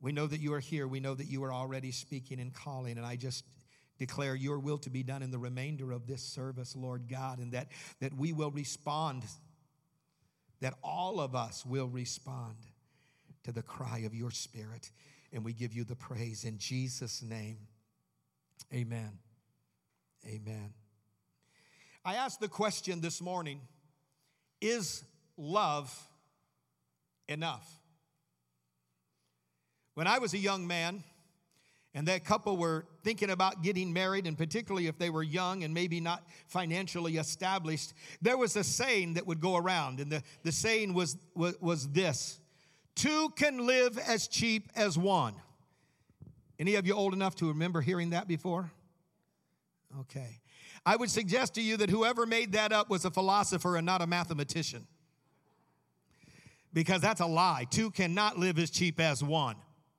We know that you are here. We know that you are already speaking and calling. And I just declare your will to be done in the remainder of this service, Lord God, and that we will respond, that all of us will respond to the cry of your Spirit. And we give you the praise in Jesus' name. Amen. Amen. I asked the question this morning, is love enough? When I was a young man, and that couple were thinking about getting married, and particularly if they were young and maybe not financially established, there was a saying that would go around, and the saying was this: two can live as cheap as one. Any of you old enough to remember hearing that before? Okay. I would suggest to you that whoever made that up was a philosopher and not a mathematician, because that's a lie. Two cannot live as cheap as one.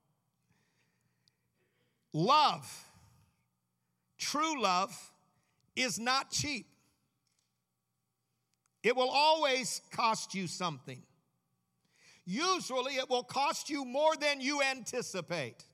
Love, true love, is not cheap. It will always cost you something. Usually it will cost you more than you anticipate.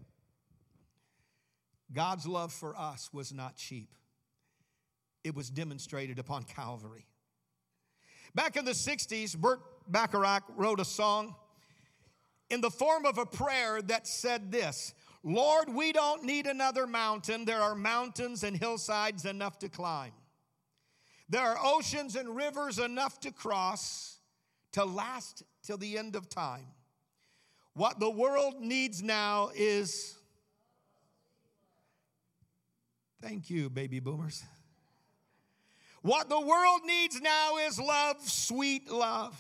God's love for us was not cheap. It was demonstrated upon Calvary. Back in the 60s, Burt Bacharach wrote a song in the form of a prayer that said this: Lord, we don't need another mountain. There are mountains and hillsides enough to climb. There are oceans and rivers enough to cross to last till the end of time. What the world needs now is, thank you, baby boomers. What the world needs now is love, sweet love.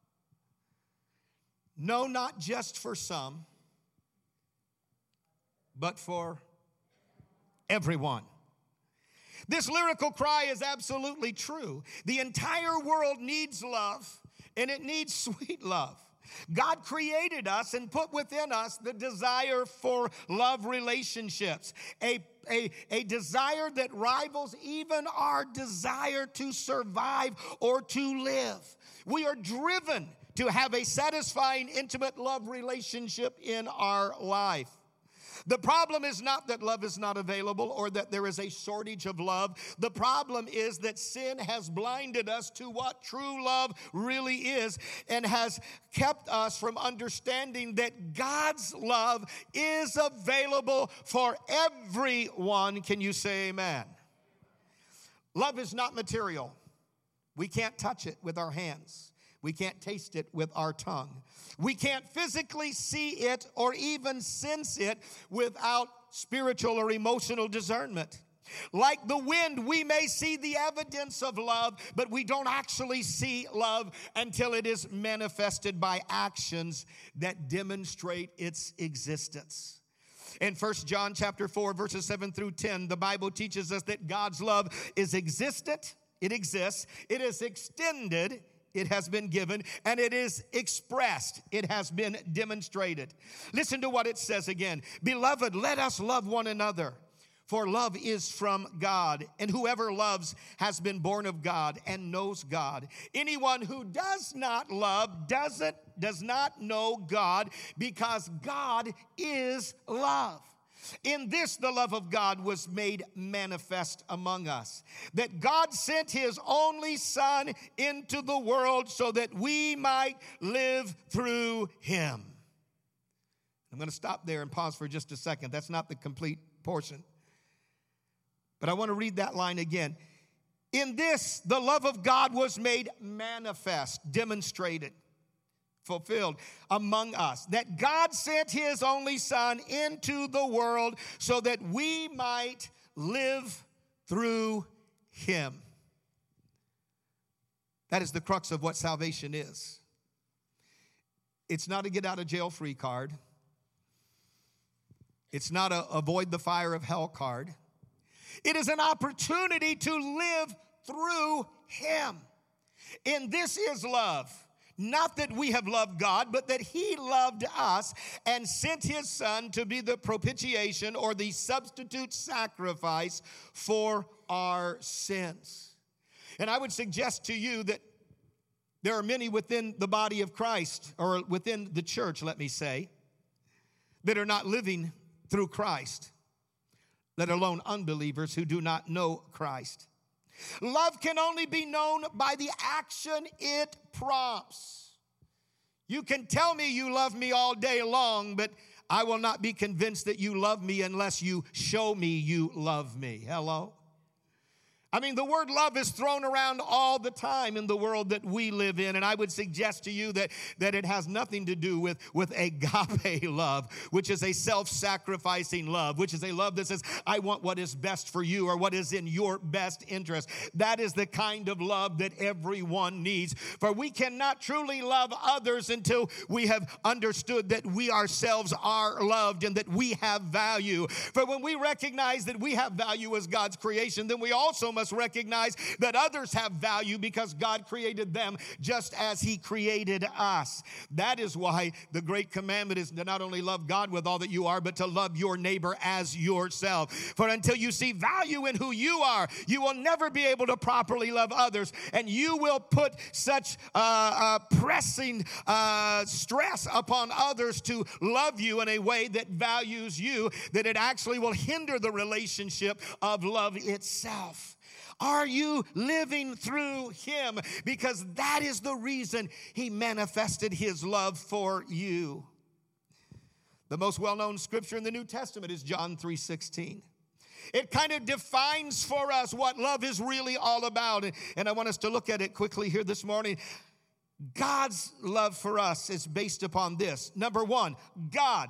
No, not just for some, but for everyone. This lyrical cry is absolutely true. The entire world needs love, and it needs sweet love. God created us and put within us the desire for love relationships, a desire that rivals even our desire to survive or to live. We are driven to have a satisfying, intimate love relationship in our life. The problem is not that love is not available or that there is a shortage of love. The problem is that sin has blinded us to what true love really is and has kept us from understanding that God's love is available for everyone. Can you say amen? Love is not material. We can't touch it with our hands. We can't taste it with our tongue. We can't physically see it or even sense it without spiritual or emotional discernment. Like the wind, we may see the evidence of love, but we don't actually see love until it is manifested by actions that demonstrate its existence. In 1 John chapter 4, verses 7 through 10, the Bible teaches us that God's love is existent, it exists, it is extended, it has been given, and it is expressed. It has been demonstrated. Listen to what it says again. Beloved, let us love one another, for love is from God, and whoever loves has been born of God and knows God. Anyone who does not love does not know God, because God is love. In this, the love of God was made manifest among us, that God sent his only Son into the world so that we might live through him. I'm going to stop there and pause for just a second. That's not the complete portion. But I want to read that line again. In this, the love of God was made manifest, demonstrated, fulfilled among us, that God sent his only Son into the world so that we might live through him. That is the crux of what salvation is. It's not a get out of jail free card. It's not a avoid the fire of hell card. It is an opportunity to live through him. And this is love. Not that we have loved God, but that he loved us and sent his Son to be the propitiation or the substitute sacrifice for our sins. And I would suggest to you that there are many within the body of Christ, or within the church, let me say, that are not living through Christ, let alone unbelievers who do not know Christ. Love can only be known by the action it prompts. You can tell me you love me all day long, but I will not be convinced that you love me unless you show me you love me. Hello? I mean, the word love is thrown around all the time in the world that we live in, and I would suggest to you that it has nothing to do with agape love, which is a self-sacrificing love, which is a love that says, I want what is best for you or what is in your best interest. That is the kind of love that everyone needs, for we cannot truly love others until we have understood that we ourselves are loved and that we have value. For when we recognize that we have value as God's creation, then we also must recognize that others have value because God created them just as he created us. That is why the great commandment is to not only love God with all that you are, but to love your neighbor as yourself. For until you see value in who you are, you will never be able to properly love others, and you will put such pressing stress upon others to love you in a way that values you that it actually will hinder the relationship of love itself. Are you living through him? Because that is the reason he manifested his love for you. The most well-known scripture in the New Testament is John 3:16. It kind of defines for us what love is really all about. And I want us to look at it quickly here this morning. God's love for us is based upon this. Number one, God,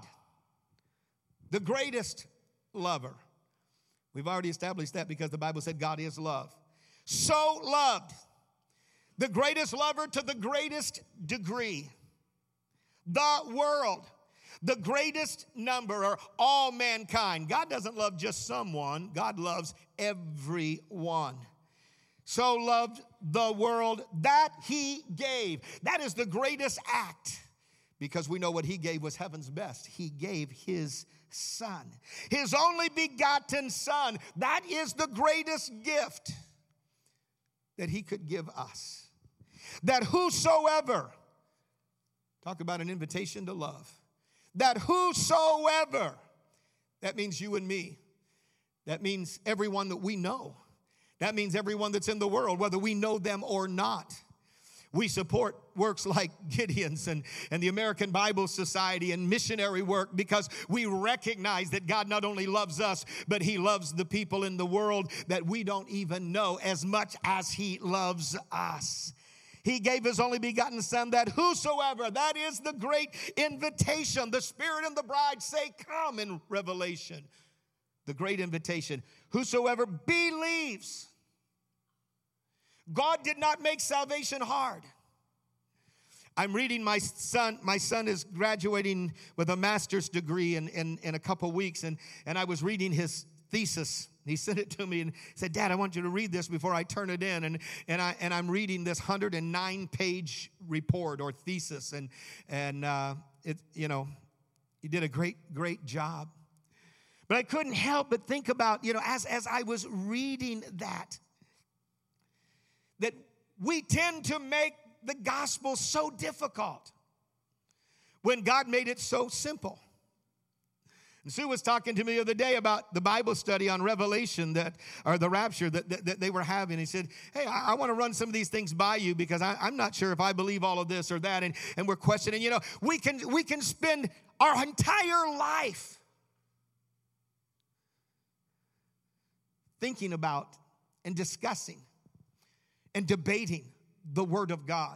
the greatest lover. We've already established that because the Bible said God is love. So loved, the greatest lover to the greatest degree, the world, the greatest number, or all mankind. God doesn't love just someone. God loves everyone. So loved the world that he gave. That is the greatest act, because we know what he gave was heaven's best. He gave his Son, his only begotten Son. That is the greatest gift that he could give us. That whosoever, talk about an invitation to love, that whosoever, that means you and me. That means everyone that we know. That means everyone that's in the world, whether we know them or not. We support works like Gideon's and the American Bible Society and missionary work because we recognize that God not only loves us, but he loves the people in the world that we don't even know as much as he loves us. He gave his only begotten Son, that whosoever, that is the great invitation. The Spirit and the bride say, come, in Revelation. The great invitation. Whosoever believes. God did not make salvation hard. I'm reading my son. My son is graduating with a master's degree in a couple weeks, and I was reading his thesis. He sent it to me and said, Dad, I want you to read this before I turn it in. And I'm reading this 109-page report or thesis, and it, you know, he did a great job. But I couldn't help but think about, as I was reading that we tend to make the gospel so difficult when God made it so simple. And Sue was talking to me the other day about the Bible study on Revelation or the rapture that they were having. He said, hey, I want to run some of these things by you because I'm not sure if I believe all of this or that. And we're questioning, we can spend our entire life thinking about and discussing and debating the Word of God.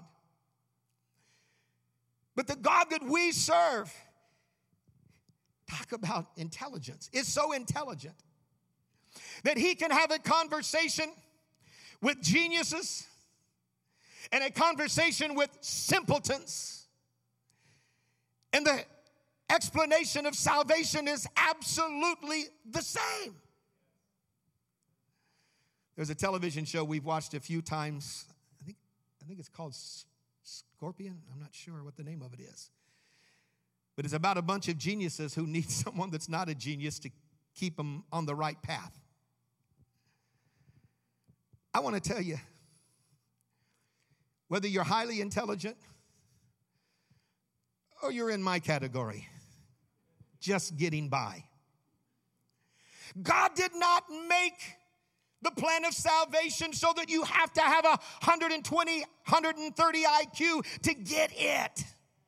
But the God that we serve, talk about intelligence, is so intelligent that he can have a conversation with geniuses and a conversation with simpletons. And the explanation of salvation is absolutely the same. There's a television show we've watched a few times. I think it's called Scorpion. I'm not sure what the name of it is. But it's about a bunch of geniuses who need someone that's not a genius to keep them on the right path. I want to tell you, whether you're highly intelligent or you're in my category, just getting by. God did not make the plan of salvation so that you have to have 120, 130 IQ to get it.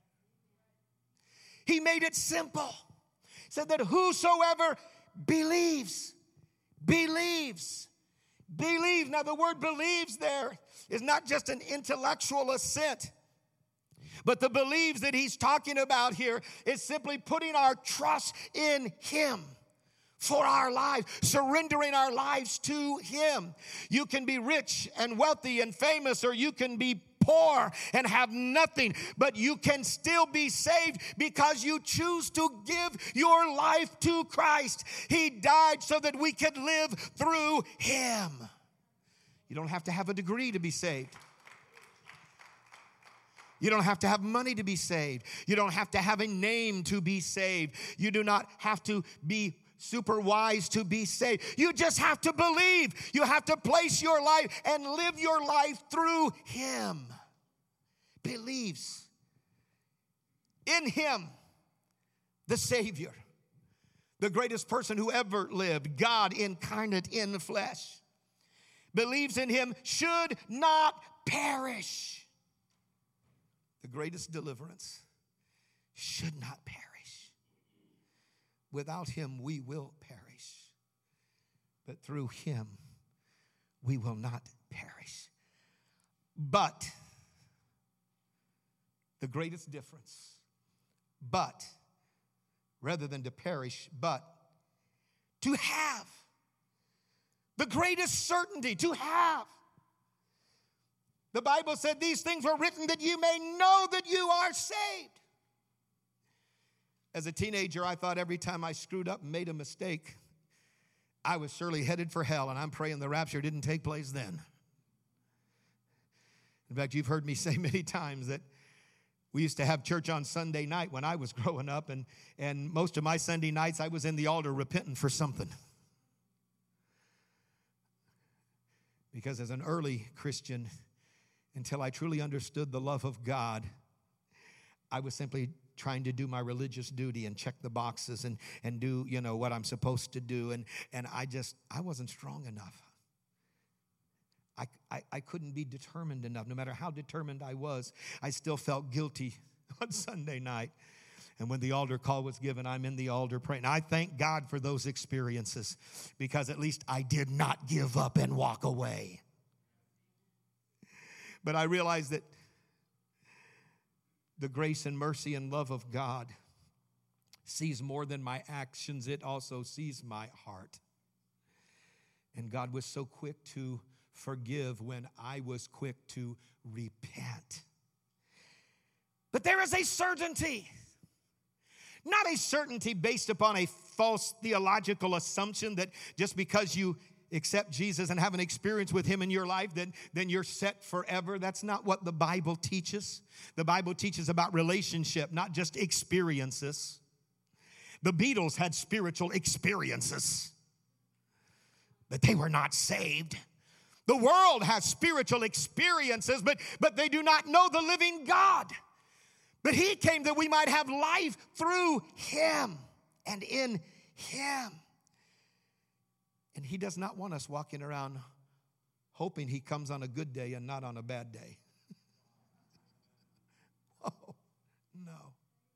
He made it simple. He said that whosoever believes. Now the word believes there is not just an intellectual assent, but the believes that he's talking about here is simply putting our trust in him for our lives, surrendering our lives to him. You can be rich and wealthy and famous, or you can be poor and have nothing, but you can still be saved because you choose to give your life to Christ. He died so that we could live through him. You don't have to have a degree to be saved. You don't have to have money to be saved. You don't have to have a name to be saved. You do not have to be super wise to be saved. You just have to believe. You have to place your life and live your life through him. Believes in him, the Savior, the greatest person who ever lived, God incarnate in the flesh. Believes in him, should not perish. The greatest deliverance should not perish. Without him, we will perish. But through him, we will not perish. But, the greatest difference, but, rather than to perish, but to have. The greatest certainty, to have. The Bible said these things were written that you may know that you are saved. As a teenager, I thought every time I screwed up and made a mistake, I was surely headed for hell, and I'm praying the rapture didn't take place then. In fact, you've heard me say many times that we used to have church on Sunday night when I was growing up, and most of my Sunday nights I was in the altar repenting for something. Because as an early Christian, until I truly understood the love of God, I was simply trying to do my religious duty and check the boxes and do, what I'm supposed to do. And I wasn't strong enough. I couldn't be determined enough. No matter how determined I was, I still felt guilty on Sunday night. And when the altar call was given, I'm in the altar praying. I thank God for those experiences because at least I did not give up and walk away. But I realized that the grace and mercy and love of God sees more than my actions. It also sees my heart. And God was so quick to forgive when I was quick to repent. But there is a certainty. Not a certainty based upon a false theological assumption that just because you accept Jesus and have an experience with him in your life, then you're set forever. That's not what the Bible teaches. The Bible teaches about relationship, not just experiences. The Beatles had spiritual experiences, but they were not saved. The world has spiritual experiences, but they do not know the living God. But he came that we might have life through him and in him. And he does not want us walking around hoping he comes on a good day and not on a bad day. Oh, no.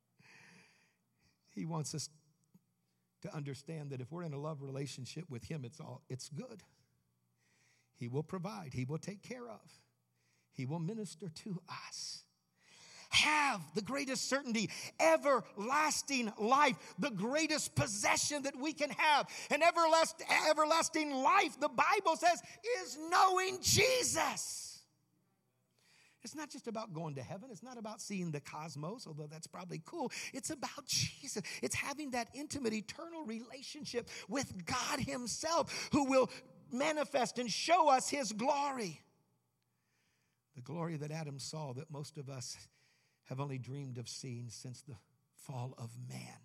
He wants us to understand that if we're in a love relationship with him, it's good. He will provide. He will take care of. He will minister to us. Have the greatest certainty, everlasting life, the greatest possession that we can have. And everlasting life, the Bible says, is knowing Jesus. It's not just about going to heaven. It's not about seeing the cosmos, although that's probably cool. It's about Jesus. It's having that intimate, eternal relationship with God himself, who will manifest and show us his glory. The glory that Adam saw, that most of us have only dreamed of seeing since the fall of man.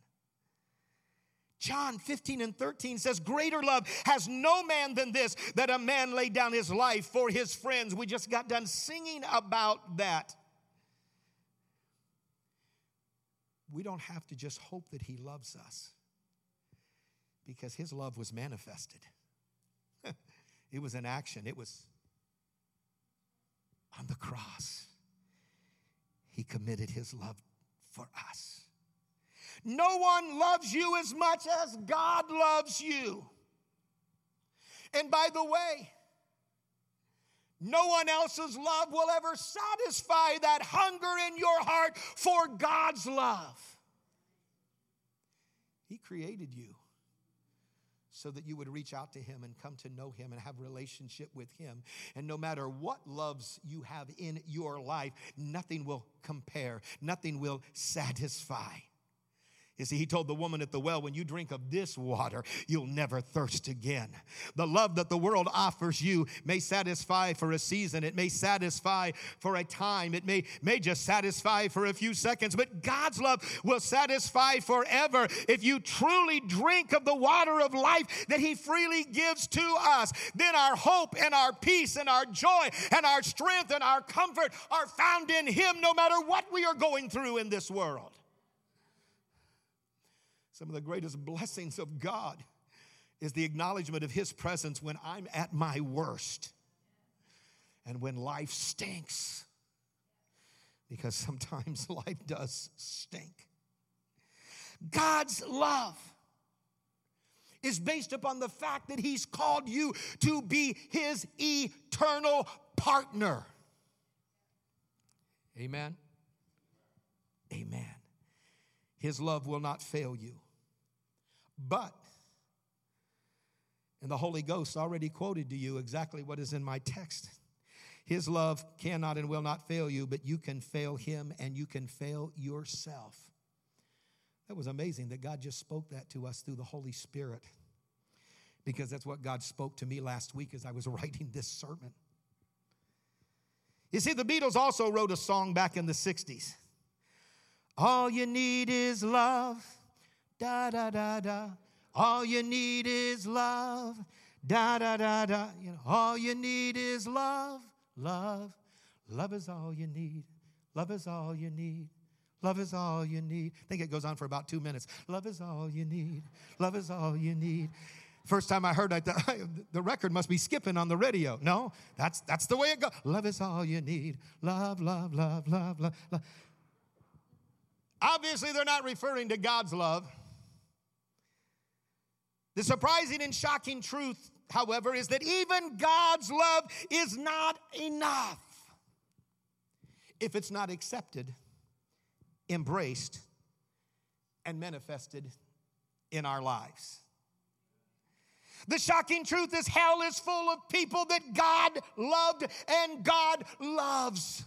John 15:13 says, greater love has no man than this, that a man lay down his life for his friends. We just got done singing about that. we don't have to just hope that he loves us, because his love was manifested. It was in action. It was on the cross. He committed his love for us. No one loves you as much as God loves you. And by the way, no one else's love will ever satisfy that hunger in your heart for God's love. He created you so that you would reach out to him and come to know him and have a relationship with him. And no matter what loves you have in your life, nothing will compare. Nothing will satisfy. You see, he told the woman at the well, when you drink of this water, you'll never thirst again. The love that the world offers you may satisfy for a season. It may satisfy for a time. It may just satisfy for a few seconds. But God's love will satisfy forever if you truly drink of the water of life that he freely gives to us. Then our hope and our peace and our joy and our strength and our comfort are found in him, no matter what we are going through in this world. Some of the greatest blessings of God is the acknowledgement of his presence when I'm at my worst and when life stinks. Because sometimes life does stink. God's love is based upon the fact that he's called you to be his eternal partner. Amen? Amen. His love will not fail you. But, and the Holy Ghost already quoted to you exactly what is in my text. His love cannot and will not fail you, but you can fail him and you can fail yourself. That was amazing that God just spoke that to us through the Holy Spirit, because that's what God spoke to me last week as I was writing this sermon. You see, the Beatles also wrote a song back in the 60s. All you need is love. Da, da, da, da. All you need is love. Da, da, da, da. You know, all you need is love. Love. Love is all you need. Love is all you need. Love is all you need. I think it goes on for about 2 minutes. Love is all you need. Love is all you need. First time I heard it, I thought, the record must be skipping on the radio. No, that's the way it goes. Love is all you need. Love, love, love, love, love, love. Obviously, they're not referring to God's love. The surprising and shocking truth, however, is that even God's love is not enough if it's not accepted, embraced, and manifested in our lives. The shocking truth is hell is full of people that God loved and God loves.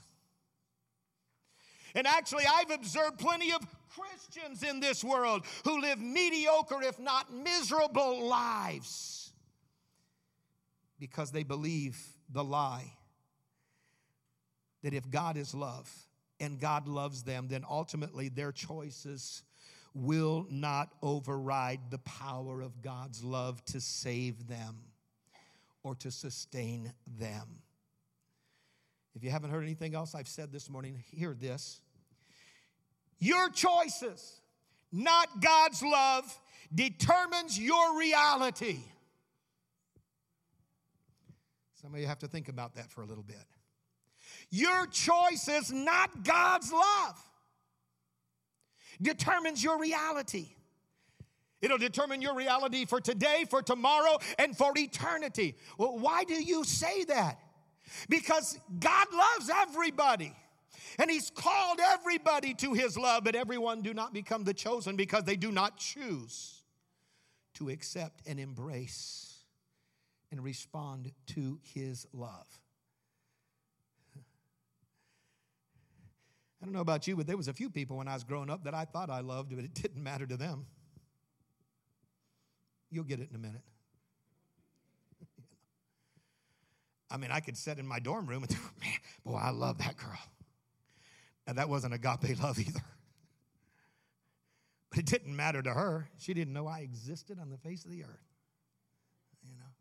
And actually, I've observed plenty of Christians in this world who live mediocre, if not miserable lives, because they believe the lie that if God is love and God loves them, then ultimately their choices will not override the power of God's love to save them or to sustain them. If you haven't heard anything else I've said this morning, hear this. Your choices, not God's love, determines your reality. Some of you have to think about that for a little bit. Your choices, not God's love, determines your reality. It'll determine your reality for today, for tomorrow, and for eternity. Well, why do you say that? Because God loves everybody. And he's called everybody to his love, but everyone do not become the chosen because they do not choose to accept and embrace and respond to his love. I don't know about you, but there was a few people when I was growing up that I thought I loved, but it didn't matter to them. You'll get it in a minute. I mean, I could sit in my dorm room and think, man, boy, I love that girl. And that wasn't agape love either. But it didn't matter to her. She didn't know I existed on the face of the earth. You know.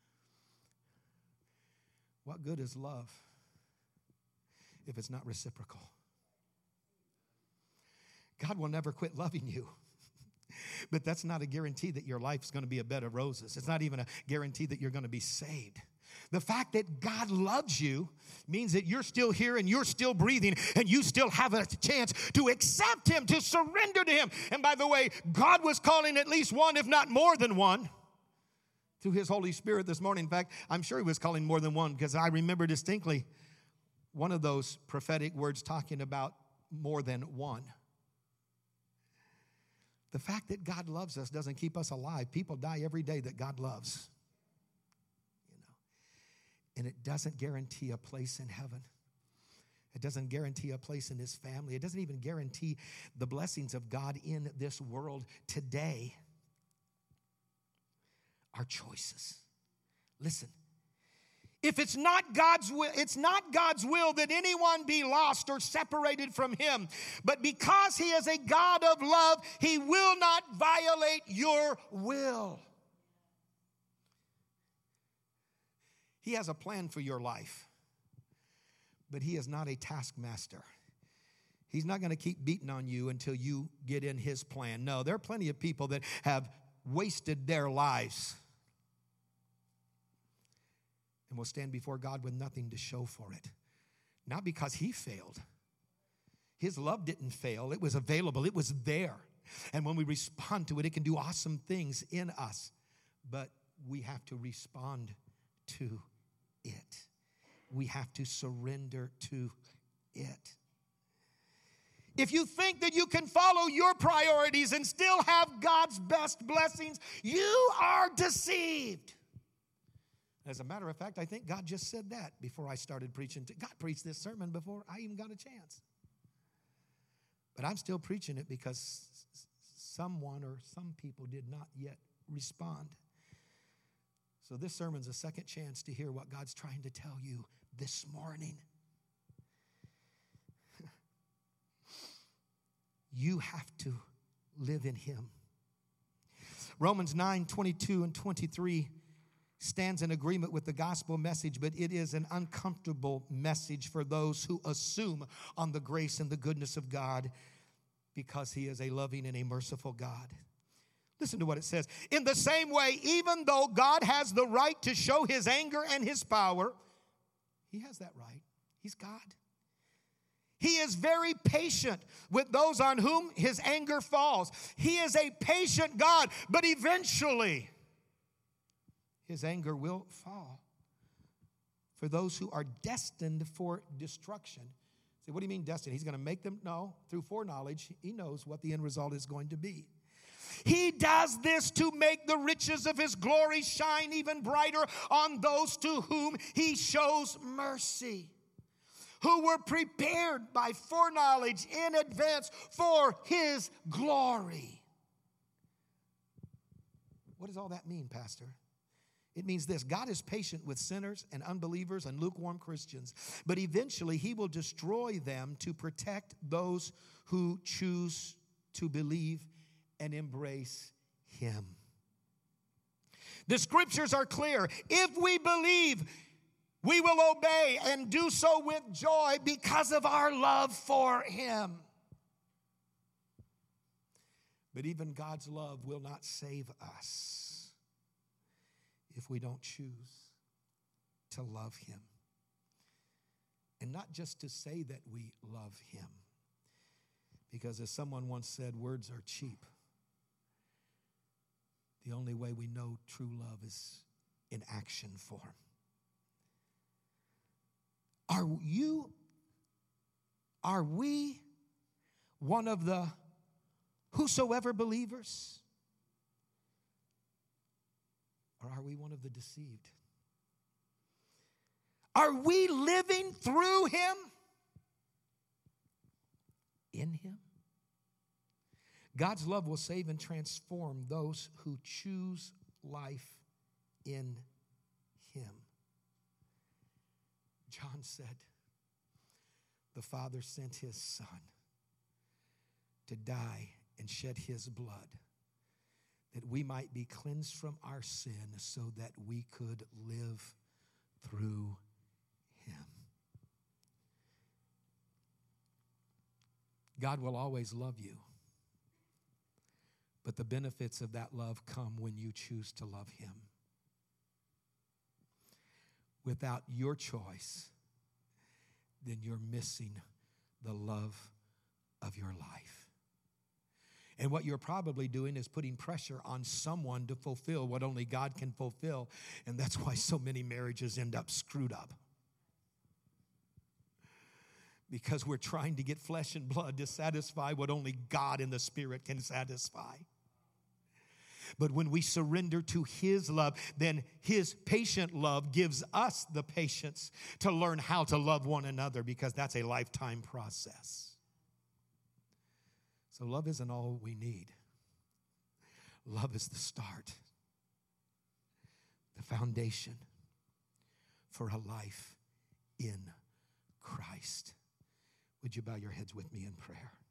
What good is love if it's not reciprocal? God will never quit loving you. But that's not a guarantee that your life's going to be a bed of roses. It's not even a guarantee that you're going to be saved. The fact that God loves you means that you're still here and you're still breathing and you still have a chance to accept him, to surrender to him. And by the way, God was calling at least one, if not more than one, through his Holy Spirit this morning. In fact, I'm sure he was calling more than one, because I remember distinctly one of those prophetic words talking about more than one. The fact that God loves us doesn't keep us alive. People die every day that God loves. And it doesn't guarantee a place in heaven. It doesn't guarantee a place in his family. It doesn't even guarantee the blessings of God in this world today. Our choices. Listen. If it's not God's will that anyone be lost or separated from him. But because he is a God of love, he will not violate your will. He has a plan for your life, but he is not a taskmaster. He's not going to keep beating on you until you get in his plan. No, there are plenty of people that have wasted their lives and will stand before God with nothing to show for it. Not because he failed. His love didn't fail. It was available. It was there. And when we respond to it, it can do awesome things in us. But we have to respond to it. We have to surrender to it. If you think that you can follow your priorities and still have God's best blessings, you are deceived. As a matter of fact, I think God just said that before I started preaching. God preached this sermon before I even got a chance. But I'm still preaching it because someone or some people did not yet respond. So this sermon's a second chance to hear what God's trying to tell you this morning. You have to live in him. Romans 9:22 and 23 stands in agreement with the gospel message, but it is an uncomfortable message for those who assume on the grace and the goodness of God, because he is a loving and a merciful God. Listen to what it says. In the same way, even though God has the right to show his anger and his power, he has that right. He's God. He is very patient with those on whom his anger falls. He is a patient God, but eventually his anger will fall for those who are destined for destruction. Say, what do you mean destined? He's going to make them? No, through foreknowledge, he knows what the end result is going to be. He does this to make the riches of his glory shine even brighter on those to whom he shows mercy, who were prepared by foreknowledge in advance for his glory. What does all that mean, Pastor? It means this: God is patient with sinners and unbelievers and lukewarm Christians, but eventually he will destroy them to protect those who choose to believe and embrace him. The scriptures are clear. If we believe, we will obey and do so with joy because of our love for him. But even God's love will not save us if we don't choose to love him. And not just to say that we love him, because as someone once said, words are cheap. The only way we know true love is in action form. Are we one of the whosoever believers? Or are we one of the deceived? Are we living through him? In him? God's love will save and transform those who choose life in him. John said, the Father sent his Son to die and shed his blood, that we might be cleansed from our sin so that we could live through him. God will always love you. But the benefits of that love come when you choose to love him. Without your choice, then you're missing the love of your life. And what you're probably doing is putting pressure on someone to fulfill what only God can fulfill. And that's why so many marriages end up screwed up. Because we're trying to get flesh and blood to satisfy what only God in the Spirit can satisfy. But when we surrender to his love, then his patient love gives us the patience to learn how to love one another, because that's a lifetime process. So love isn't all we need. Love is the start, the foundation for a life in Christ. Would you bow your heads with me in prayer?